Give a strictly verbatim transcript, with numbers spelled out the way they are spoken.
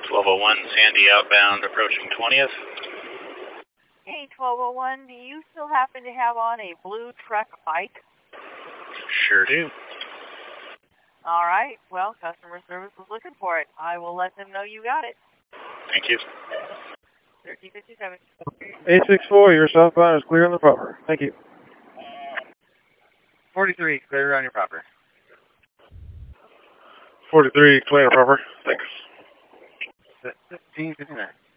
twelve oh one, Sandy outbound, approaching twentieth. Hey, twelve oh one, do you still happen to have on a blue truck bike? Sure do. All right, well, customer service was looking for it. I will let them know you got it. Thank you. thirteen fifty-seven. eight six four, your southbound is clear on the proper. Thank you. forty-three, clear on your proper. forty-three, clear on the proper. Thanks. fifteen fifty-nine.